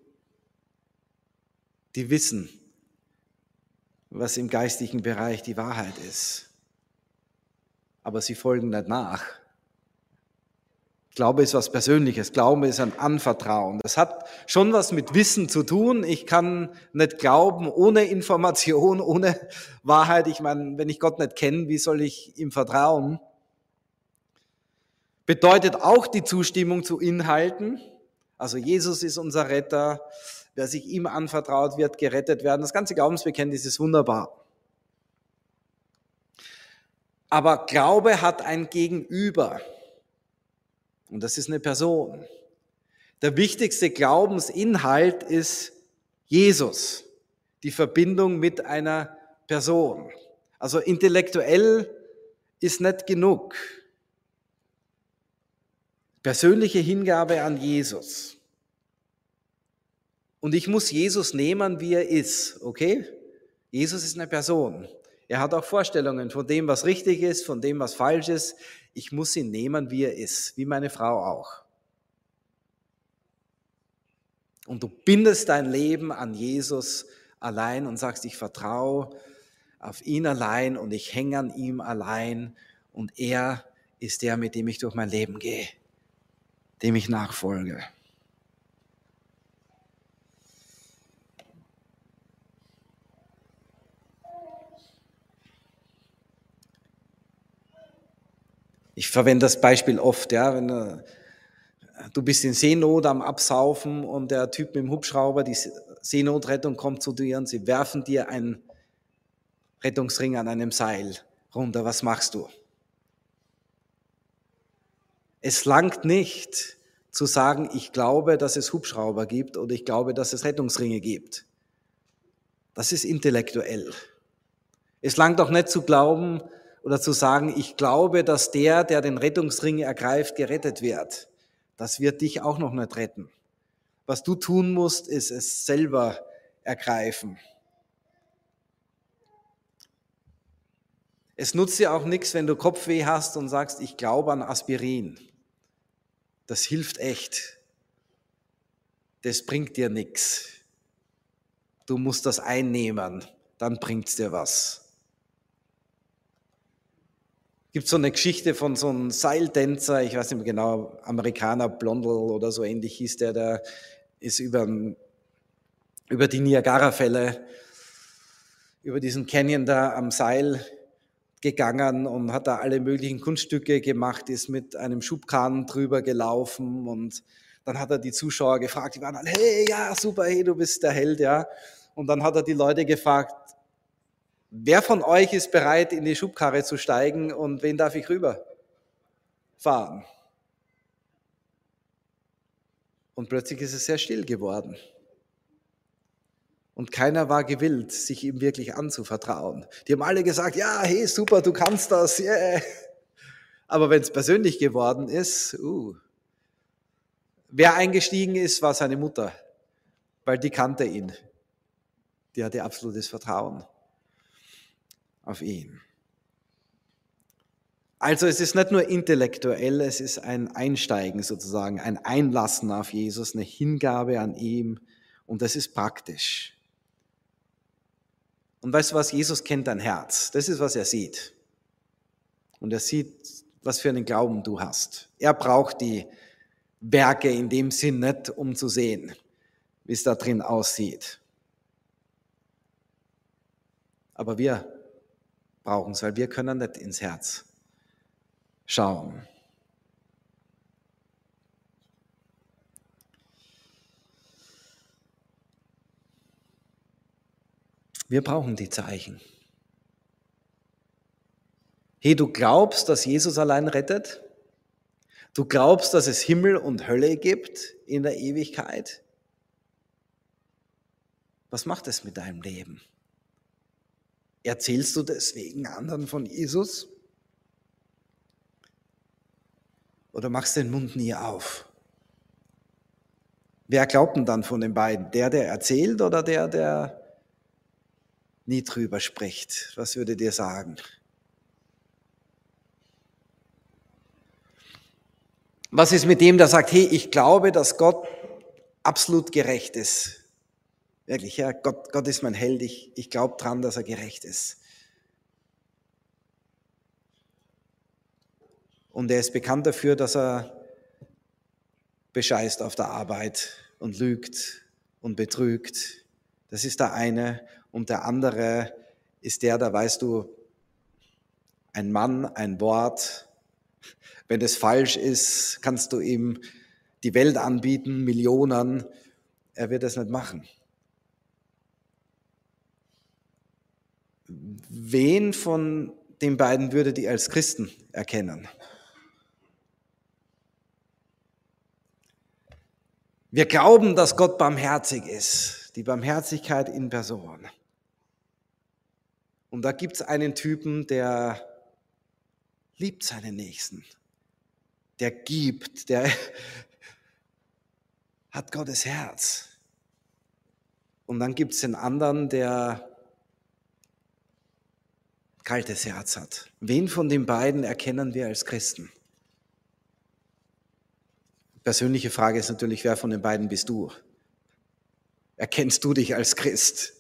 Die wissen, was im geistlichen Bereich die Wahrheit ist. Aber sie folgen nicht nach. Glaube ist was Persönliches. Glaube ist ein Anvertrauen. Das hat schon was mit Wissen zu tun. Ich kann nicht glauben ohne Information, ohne Wahrheit. Ich meine, wenn ich Gott nicht kenne, wie soll ich ihm vertrauen? Bedeutet auch die Zustimmung zu Inhalten. Also Jesus ist unser Retter. Wer sich ihm anvertraut, wird gerettet werden. Das ganze Glaubensbekenntnis ist wunderbar. Aber Glaube hat ein Gegenüber. Und das ist eine Person. Der wichtigste Glaubensinhalt ist Jesus, die Verbindung mit einer Person. Also intellektuell ist nicht genug. Persönliche Hingabe an Jesus. Und ich muss Jesus nehmen, wie er ist, okay? Jesus ist eine Person. Er hat auch Vorstellungen von dem, was richtig ist, von dem, was falsch ist. Ich muss ihn nehmen, wie er ist, wie meine Frau auch. Und du bindest dein Leben an Jesus allein und sagst, ich vertraue auf ihn allein und ich hänge an ihm allein und er ist der, mit dem ich durch mein Leben gehe, dem ich nachfolge. Ich verwende das Beispiel oft, ja, wenn du, du bist in Seenot am Absaufen und der Typ mit dem Hubschrauber, die Seenotrettung kommt zu dir und sie werfen dir einen Rettungsring an einem Seil runter. Was machst du? Es langt nicht zu sagen, ich glaube, dass es Hubschrauber gibt oder ich glaube, dass es Rettungsringe gibt. Das ist intellektuell. Es langt auch nicht zu glauben oder zu sagen, ich glaube, dass der, der den Rettungsring ergreift, gerettet wird. Das wird dich auch noch nicht retten. Was du tun musst, ist es selber ergreifen. Es nutzt dir auch nichts, wenn du Kopfweh hast und sagst, ich glaube an Aspirin. Das hilft echt. Das bringt dir nichts. Du musst das einnehmen, dann bringt's dir was. Gibt so eine Geschichte von so einem Seiltänzer, ich weiß nicht mehr genau, Amerikaner, Blondel oder so ähnlich hieß der, der ist über, über die Niagara-Fälle, über diesen Canyon da am Seil gegangen und hat da alle möglichen Kunststücke gemacht, ist mit einem Schubkahn drüber gelaufen und dann hat er die Zuschauer gefragt, die waren alle, hey, ja, super, hey, du bist der Held, ja. Und dann hat er die Leute gefragt, wer von euch ist bereit, in die Schubkarre zu steigen und wen darf ich rüberfahren? Und plötzlich ist es sehr still geworden. Und keiner war gewillt, sich ihm wirklich anzuvertrauen. Die haben alle gesagt, ja, hey, super, du kannst das, yeah. Aber wenn es persönlich geworden ist, uh, wer eingestiegen ist, war seine Mutter, weil die kannte ihn. Die hatte absolutes Vertrauen auf ihn. Also es ist nicht nur intellektuell, es ist ein Einsteigen sozusagen, ein Einlassen auf Jesus, eine Hingabe an ihm und das ist praktisch. Und weißt du was, Jesus kennt dein Herz, das ist, was er sieht. Und er sieht, was für einen Glauben du hast. Er braucht die Werke in dem Sinn nicht, um zu sehen, wie es da drin aussieht. Aber wir brauchen es, weil wir können nicht ins Herz schauen. Wir brauchen die Zeichen. Hey, du glaubst, dass Jesus allein rettet? Du glaubst, dass es Himmel und Hölle gibt in der Ewigkeit? Was macht es mit deinem Leben? Erzählst du deswegen anderen von Jesus? oder machst den Mund nie auf? Wer glaubt denn dann von den beiden? Der, der erzählt oder der, der nie drüber spricht? Was würdet ihr sagen? Was ist mit dem, der sagt, hey, ich glaube, dass Gott absolut gerecht ist? Wirklich, ja, Gott, Gott ist mein Held, ich, ich glaube dran, dass er gerecht ist. Und er ist bekannt dafür, dass er bescheißt auf der Arbeit und lügt und betrügt. Das ist der eine. Und der andere ist der, da weißt du, ein Mann, ein Wort. Wenn es falsch ist, kannst du ihm die Welt anbieten, Millionen. Er wird es nicht machen. Wen von den beiden würdet ihr als Christen erkennen? Wir glauben, dass Gott barmherzig ist, die Barmherzigkeit in Person. Und da gibt es einen Typen, der liebt seinen Nächsten, der gibt, der hat Gottes Herz. Und dann gibt es den anderen, der kaltes Herz hat. Wen von den beiden erkennen wir als Christen? Persönliche Frage ist natürlich, wer von den beiden bist du? Erkennst du dich als Christ?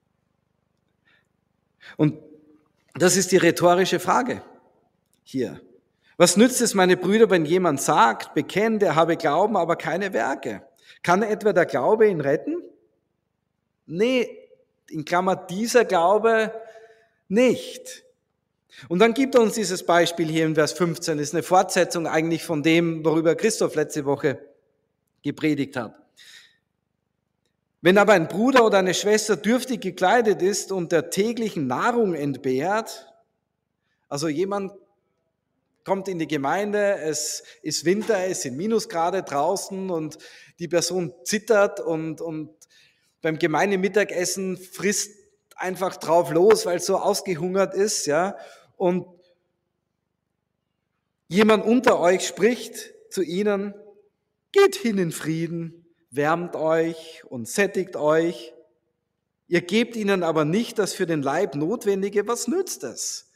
Und das ist die rhetorische Frage hier. Was nützt es, meine Brüder, wenn jemand sagt, bekennt, er habe Glauben, aber keine Werke? Kann etwa der Glaube ihn retten? Nee, in Klammer dieser Glaube nicht. Und dann gibt er uns dieses Beispiel hier in Vers fünfzehn. Das ist eine Fortsetzung eigentlich von dem, worüber Christoph letzte Woche gepredigt hat. Wenn aber ein Bruder oder eine Schwester dürftig gekleidet ist und der täglichen Nahrung entbehrt, also jemand kommt in die Gemeinde, es ist Winter, es sind Minusgrade draußen und die Person zittert und, und beim Gemeindemittagessen frisst einfach drauf los, weil es so ausgehungert ist, ja, und jemand unter euch spricht zu ihnen, geht hin in Frieden, wärmt euch und sättigt euch. Ihr gebt ihnen aber nicht das für den Leib Notwendige. Was nützt es?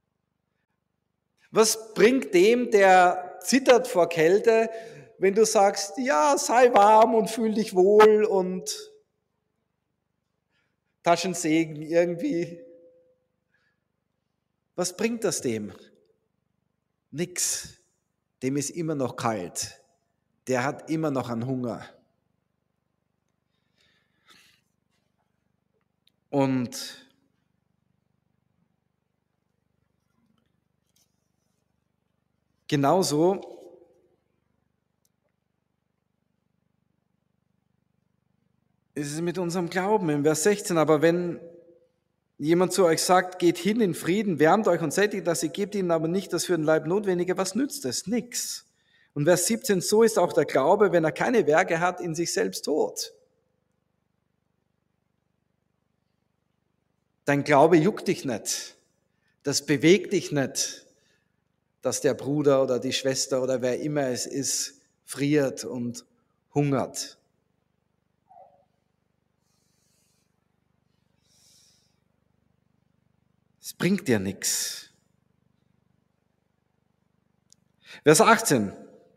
Was bringt dem, der zittert vor Kälte, wenn du sagst, ja, sei warm und fühl dich wohl und Taschensegen irgendwie? Was bringt das dem? Nix. Dem ist immer noch kalt. Der hat immer noch einen Hunger. Und genauso ist es mit unserem Glauben. In Vers sechzehn, aber wenn jemand zu euch sagt, geht hin in Frieden, wärmt euch und sättigt das, ihr gebt ihnen aber nicht das für den Leib Notwendige, was nützt es? Nix. Und Vers siebzehn, so ist auch der Glaube, wenn er keine Werke hat, in sich selbst tot. Dein Glaube juckt dich nicht. Das bewegt dich nicht, dass der Bruder oder die Schwester oder wer immer es ist, friert und hungert. Es bringt dir nichts. Vers achtzehn.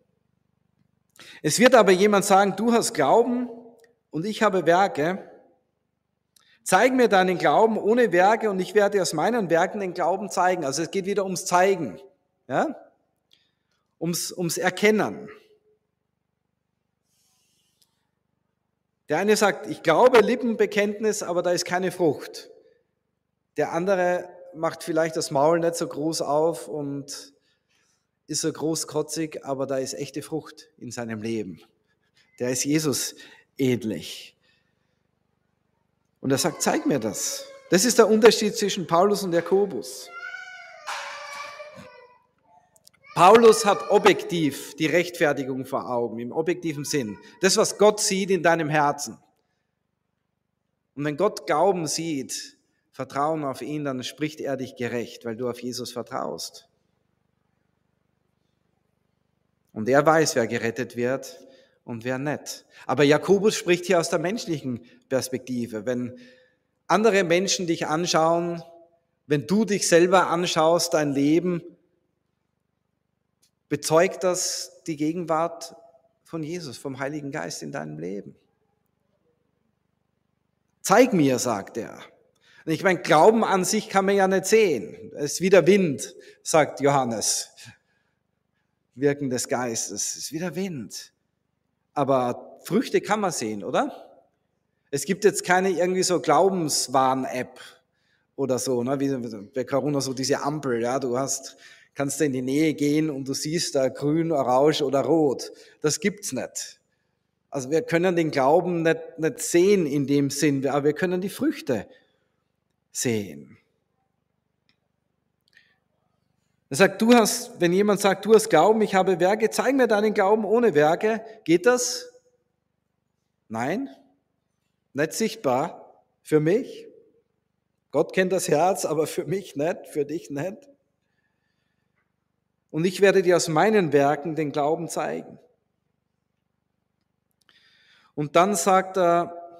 Es wird aber jemand sagen, du hast Glauben und ich habe Werke. Zeig mir deinen Glauben ohne Werke und ich werde aus meinen Werken den Glauben zeigen. Also es geht wieder ums Zeigen, ja? ums, ums Erkennen. Der eine sagt, ich glaube, Lippenbekenntnis, aber da ist keine Frucht. Der andere macht vielleicht das Maul nicht so groß auf und ist so großkotzig, aber da ist echte Frucht in seinem Leben. Der ist Jesus ähnlich. Und er sagt, zeig mir das. Das ist der Unterschied zwischen Paulus und Jakobus. Paulus hat objektiv die Rechtfertigung vor Augen, im objektiven Sinn. Das, was Gott sieht in deinem Herzen. Und wenn Gott Glauben sieht, Vertrauen auf ihn, dann spricht er dich gerecht, weil du auf Jesus vertraust. Und er weiß, wer gerettet wird und wer nicht. Aber Jakobus spricht hier aus der menschlichen Perspektive. Wenn andere Menschen dich anschauen, wenn du dich selber anschaust, dein Leben, bezeugt das die Gegenwart von Jesus, vom Heiligen Geist in deinem Leben. Zeig mir, sagt er. Und ich meine, Glauben an sich kann man ja nicht sehen. Es ist wie der Wind, sagt Johannes. Wirken des Geistes, es ist wie der Wind. Aber Früchte kann man sehen, oder? Es gibt jetzt keine irgendwie so Glaubenswarn-App oder so, ne? Wie bei Corona so diese Ampel, ja, du hast, kannst da in die Nähe gehen und du siehst da grün, orange oder rot. Das gibt's nicht. Also wir können den Glauben nicht, nicht sehen in dem Sinn, aber wir können die Früchte sehen. Er sagt, du hast, wenn jemand sagt, du hast Glauben, ich habe Werke, zeig mir deinen Glauben ohne Werke. Geht das? Nein, nicht sichtbar für mich. Gott kennt das Herz, aber für mich nicht, für dich nicht. Und ich werde dir aus meinen Werken den Glauben zeigen. Und dann sagt er,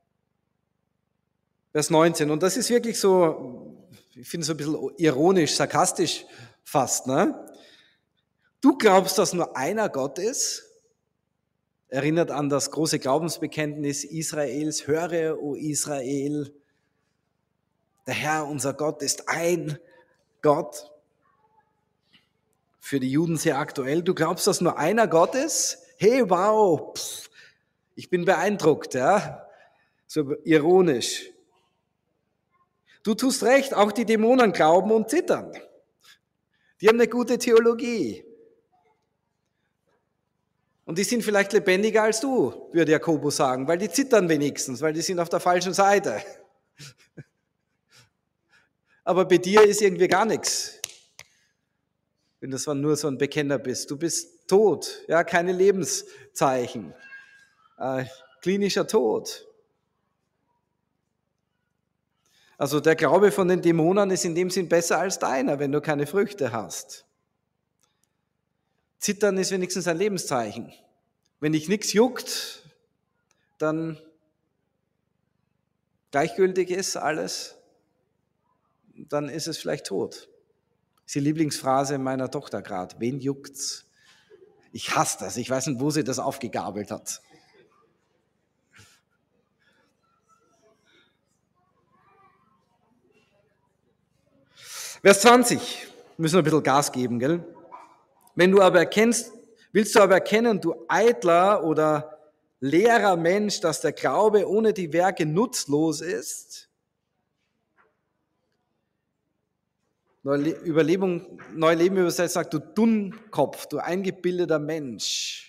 Vers neunzehn, und das ist wirklich so, ich finde es so ein bisschen ironisch, sarkastisch fast, ne? Du glaubst, dass nur einer Gott ist? Erinnert an das große Glaubensbekenntnis Israels, höre, o Israel, der Herr, unser Gott, ist ein Gott. Für die Juden sehr aktuell. Du glaubst, dass nur einer Gott ist? Hey, wow, pff, ich bin beeindruckt, ja, so ironisch. Du tust recht, auch die Dämonen glauben und zittern. Die haben eine gute Theologie. Und die sind vielleicht lebendiger als du, würde Jakobus sagen, weil die zittern wenigstens, weil die sind auf der falschen Seite. Aber bei dir ist irgendwie gar nichts, wenn du nur so ein Bekenner bist. Du bist tot, ja, keine Lebenszeichen, äh, klinischer Tod. Also der Glaube von den Dämonen ist in dem Sinn besser als deiner, wenn du keine Früchte hast. Zittern ist wenigstens ein Lebenszeichen. Wenn dich nichts juckt, dann gleichgültig ist alles, dann ist es vielleicht tot. Das ist die Lieblingsphrase meiner Tochter gerade. Wen juckt's? Ich hasse das. Ich weiß nicht, wo sie das aufgegabelt hat. Vers zwanzig. Müssen wir ein bisschen Gas geben, gell? Wenn du aber erkennst, willst du aber erkennen, du eitler oder leerer Mensch, dass der Glaube ohne die Werke nutzlos ist? Überlebung, Neuleben übersetzt sagt, du Dummkopf, du eingebildeter Mensch.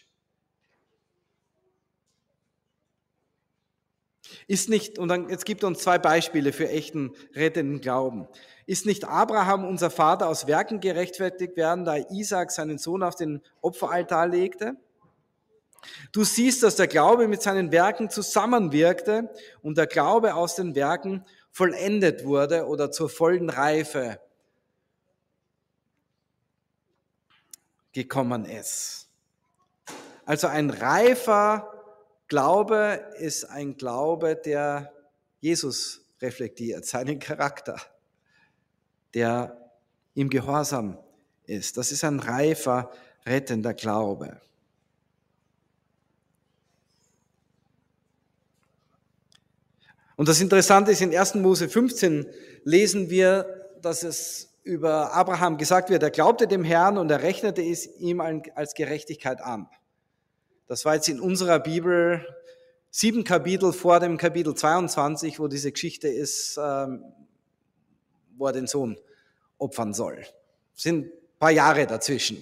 Ist nicht, und dann, jetzt gibt er uns zwei Beispiele für echten rettenden Glauben. Ist nicht Abraham, unser Vater, aus Werken gerechtfertigt werden, da Isaak seinen Sohn auf den Opferaltar legte? Du siehst, dass der Glaube mit seinen Werken zusammenwirkte und der Glaube aus den Werken vollendet wurde oder zur vollen Reife gekommen ist. Also ein reifer Glaube ist ein Glaube, der Jesus reflektiert, seinen Charakter, der im Gehorsam ist. Das ist ein reifer, rettender Glaube. Und das Interessante ist, in ersten Mose fünfzehn lesen wir, dass es über Abraham gesagt wird, er glaubte dem Herrn und er rechnete es ihm als Gerechtigkeit an. Das war jetzt in unserer Bibel sieben Kapitel vor dem Kapitel zweiundzwanzig, wo diese Geschichte ist, wo er den Sohn opfern soll. Es sind ein paar Jahre dazwischen.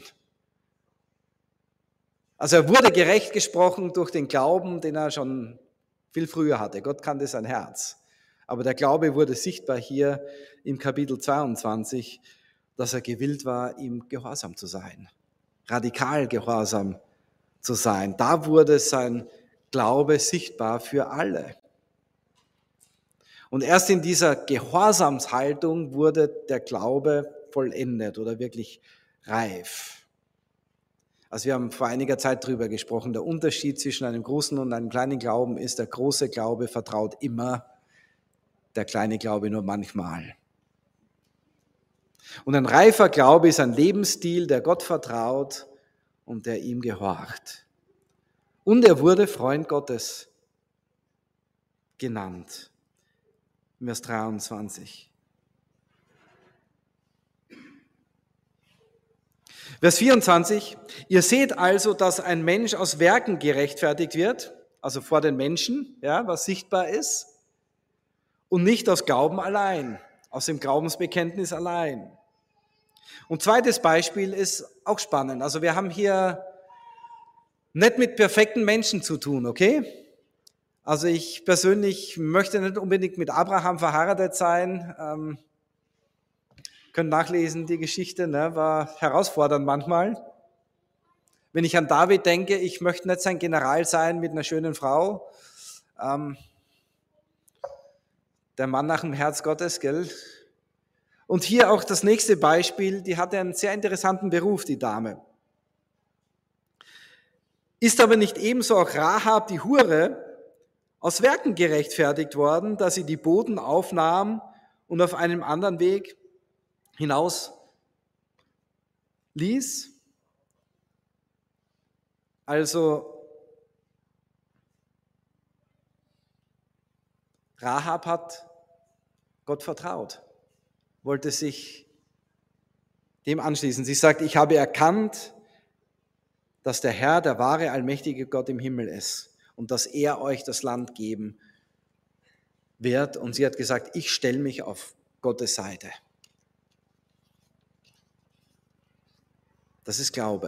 Also er wurde gerecht gesprochen durch den Glauben, den er schon viel früher hatte. Gott kannte sein Herz. Aber der Glaube wurde sichtbar hier im Kapitel zweiundzwanzig, dass er gewillt war, ihm gehorsam zu sein. Radikal gehorsam zu sein. Da wurde sein Glaube sichtbar für alle. Und erst in dieser Gehorsamshaltung wurde der Glaube vollendet oder wirklich reif. Also wir haben vor einiger Zeit darüber gesprochen, der Unterschied zwischen einem großen und einem kleinen Glauben ist, der große Glaube vertraut immer, der kleine Glaube nur manchmal. Und ein reifer Glaube ist ein Lebensstil, der Gott vertraut und der ihm gehorcht. Und er wurde Freund Gottes genannt. Vers dreiundzwanzig. Vers vierundzwanzig. Ihr seht also, dass ein Mensch aus Werken gerechtfertigt wird, also vor den Menschen, ja, was sichtbar ist, und nicht aus Glauben allein, aus dem Glaubensbekenntnis allein. Und zweites Beispiel ist auch spannend. Also wir haben hier nicht mit perfekten Menschen zu tun, okay? Also ich persönlich möchte nicht unbedingt mit Abraham verheiratet sein. Ähm, könnt nachlesen, die Geschichte, ne, war herausfordernd manchmal. Wenn ich an David denke, ich möchte nicht sein General sein mit einer schönen Frau. Ähm, der Mann nach dem Herz Gottes, gell? Und hier auch das nächste Beispiel, die hatte einen sehr interessanten Beruf, die Dame. Ist aber nicht ebenso auch Rahab, die Hure, aus Werken gerechtfertigt worden, dass sie die Boten aufnahm und auf einem anderen Weg hinaus ließ? Also Rahab hat Gott vertraut, wollte sich dem anschließen. Sie sagt, ich habe erkannt, dass der Herr, der wahre, allmächtige Gott im Himmel ist und dass er euch das Land geben wird. Und sie hat gesagt, ich stelle mich auf Gottes Seite. Das ist Glaube.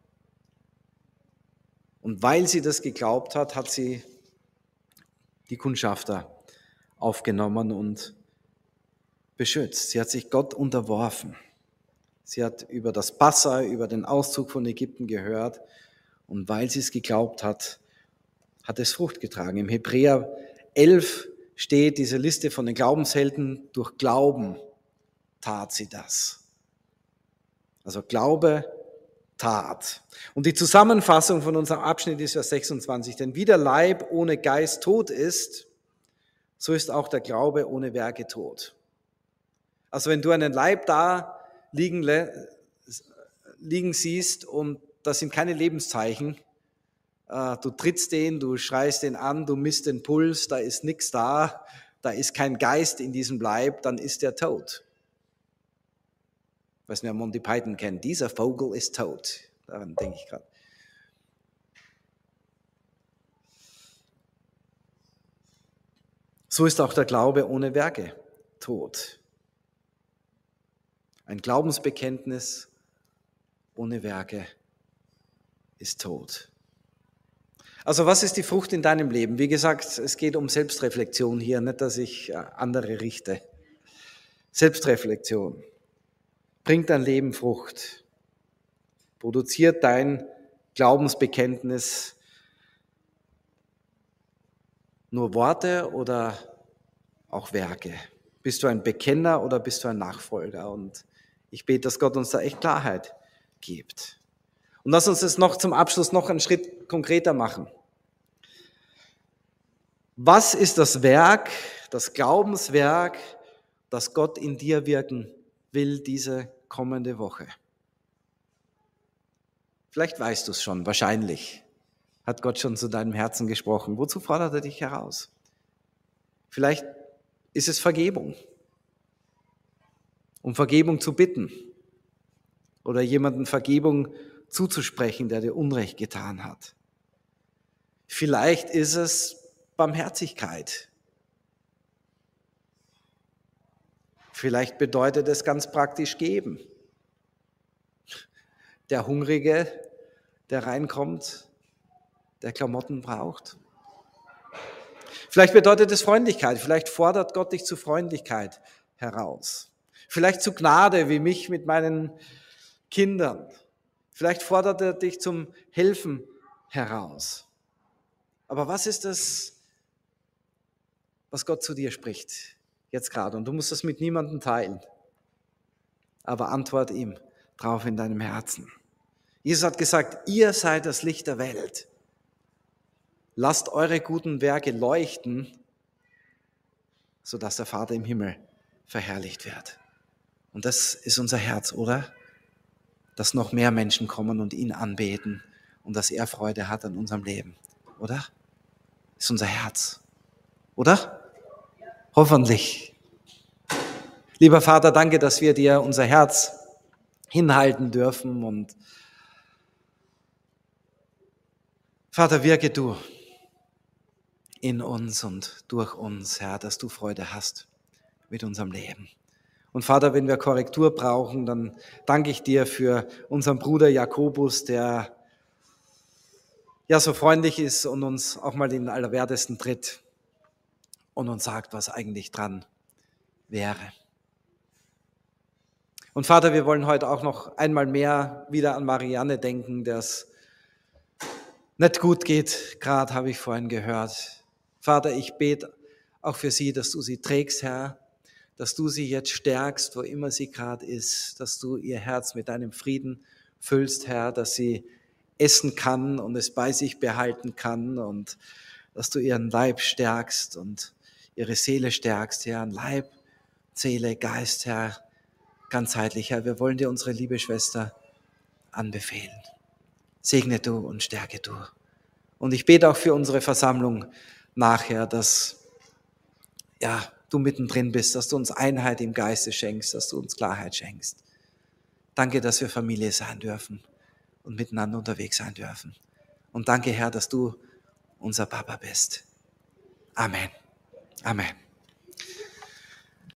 Und weil sie das geglaubt hat, hat sie die Kundschafter aufgenommen und beschützt. Sie hat sich Gott unterworfen. Sie hat über das Passa, über den Auszug von Ägypten gehört. Und weil sie es geglaubt hat, hat es Frucht getragen. Im Hebräer elf steht diese Liste von den Glaubenshelden. Durch Glauben tat sie das. Also Glaube, Tat. Und die Zusammenfassung von unserem Abschnitt ist Vers sechsundzwanzig. Denn wie der Leib ohne Geist tot ist, so ist auch der Glaube ohne Werke tot. Also wenn du einen Leib da liegen, liegen siehst und da sind keine Lebenszeichen, du trittst den, du schreist den an, du misst den Puls, da ist nichts da, da ist kein Geist in diesem Leib, dann ist der tot. Ich weiß nicht, wer Monty Python kennt, dieser Vogel ist tot, daran denke ich gerade. So ist auch der Glaube ohne Werke tot. Ein Glaubensbekenntnis ohne Werke ist tot. Also was ist die Frucht in deinem Leben? Wie gesagt, es geht um Selbstreflexion hier, nicht, dass ich andere richte. Selbstreflexion. Bringt dein Leben Frucht? Produziert dein Glaubensbekenntnis nur Worte oder auch Werke? Bist du ein Bekenner oder bist du ein Nachfolger? Und ich bete, dass Gott uns da echt Klarheit gibt. Und lass uns das noch zum Abschluss noch einen Schritt konkreter machen. Was ist das Werk, das Glaubenswerk, das Gott in dir wirken will diese kommende Woche? Vielleicht weißt du es schon, wahrscheinlich hat Gott schon zu deinem Herzen gesprochen. Wozu fordert er dich heraus? Vielleicht ist es Vergebung, um Vergebung zu bitten oder jemandem Vergebung zuzusprechen, der dir Unrecht getan hat. Vielleicht ist es Barmherzigkeit. Vielleicht bedeutet es ganz praktisch geben. Der Hungrige, der reinkommt, der Klamotten braucht. Vielleicht bedeutet es Freundlichkeit. Vielleicht fordert Gott dich zu Freundlichkeit heraus. Vielleicht zu Gnade, wie mich mit meinen Kindern. Vielleicht fordert er dich zum Helfen heraus. Aber was ist das, was Gott zu dir spricht, jetzt gerade? Und du musst das mit niemandem teilen. Aber antwort ihm drauf in deinem Herzen. Jesus hat gesagt, ihr seid das Licht der Welt. Lasst eure guten Werke leuchten, sodass der Vater im Himmel verherrlicht wird. Und das ist unser Herz, oder? Dass noch mehr Menschen kommen und ihn anbeten und dass er Freude hat an unserem Leben, oder? Das ist unser Herz, oder? Hoffentlich. Lieber Vater, danke, dass wir dir unser Herz hinhalten dürfen und Vater, wirke du in uns und durch uns, Herr, dass du Freude hast mit unserem Leben. Und Vater, wenn wir Korrektur brauchen, dann danke ich dir für unseren Bruder Jakobus, der ja so freundlich ist und uns auch mal in den Allerwertesten tritt und uns sagt, was eigentlich dran wäre. Und Vater, wir wollen heute auch noch einmal mehr wieder an Marianne denken, der es nicht gut geht, gerade habe ich vorhin gehört. Vater, ich bete auch für sie, dass du sie trägst, Herr, dass du sie jetzt stärkst, wo immer sie gerade ist, dass du ihr Herz mit deinem Frieden füllst, Herr, dass sie essen kann und es bei sich behalten kann und dass du ihren Leib stärkst und ihre Seele stärkst, Herr, Leib, Seele, Geist, Herr, ganzheitlich, Herr. Wir wollen dir unsere liebe Schwester anbefehlen. Segne du und stärke du. Und ich bete auch für unsere Versammlung nachher, dass ja, du mittendrin bist, dass du uns Einheit im Geiste schenkst, dass du uns Klarheit schenkst. Danke, dass wir Familie sein dürfen und miteinander unterwegs sein dürfen. Und danke, Herr, dass du unser Papa bist. Amen. Amen.